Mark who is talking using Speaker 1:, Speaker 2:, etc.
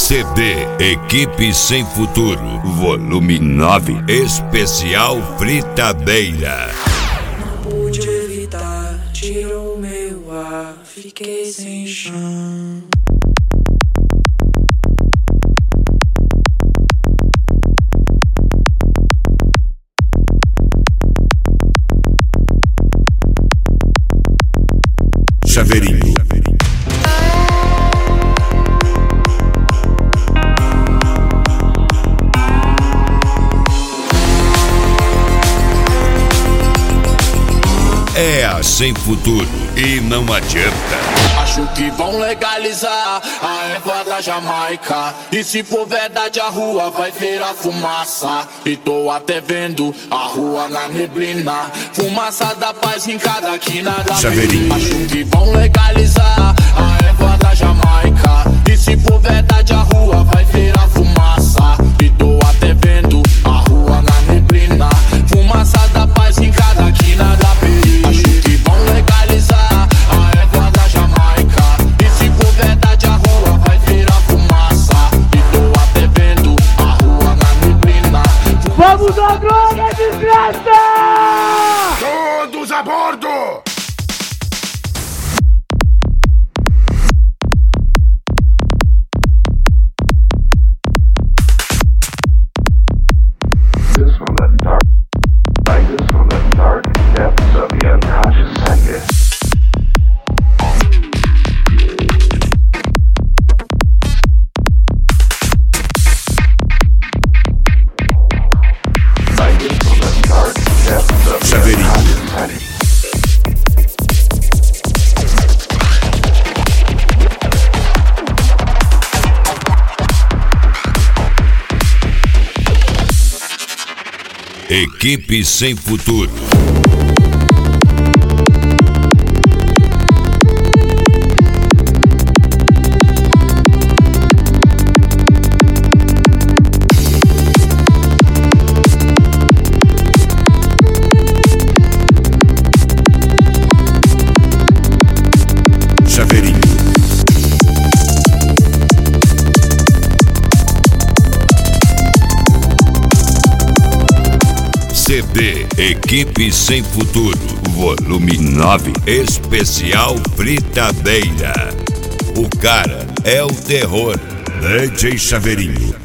Speaker 1: CD Equipe Sem Futuro, volume 9, especial Fritadeira.
Speaker 2: Não pude evitar, tirou meu ar, fiquei sem chão.
Speaker 1: Chaveirinho. É a Sem Futuro e não adianta.
Speaker 3: Acho que vão legalizar a erva da Jamaica. E se for verdade a rua vai ver a fumaça. E tô até vendo a rua na neblina. Fumaça da paz em cada quina da
Speaker 1: Chaveirinho.
Speaker 3: Acho que vão legalizar a erva da Jamaica. E se for verdade a rua vai ver a fumaça. E tô até vendo a rua na neblina. Fumaça da paz em cada quina da periferia. Acho que vão legalizar a erva da Jamaica. E se for verdade a rua vai ver a fumaça. E tô até vendo a rua na neblina.
Speaker 4: Vamos à droga, desgraça!
Speaker 1: Todos a bordo! Equipe Sem Futuro. Chaveirinho. CD Equipe Sem Futuro, volume 9, especial Fritadeira. O cara é o terror. DJ Chaveirinho.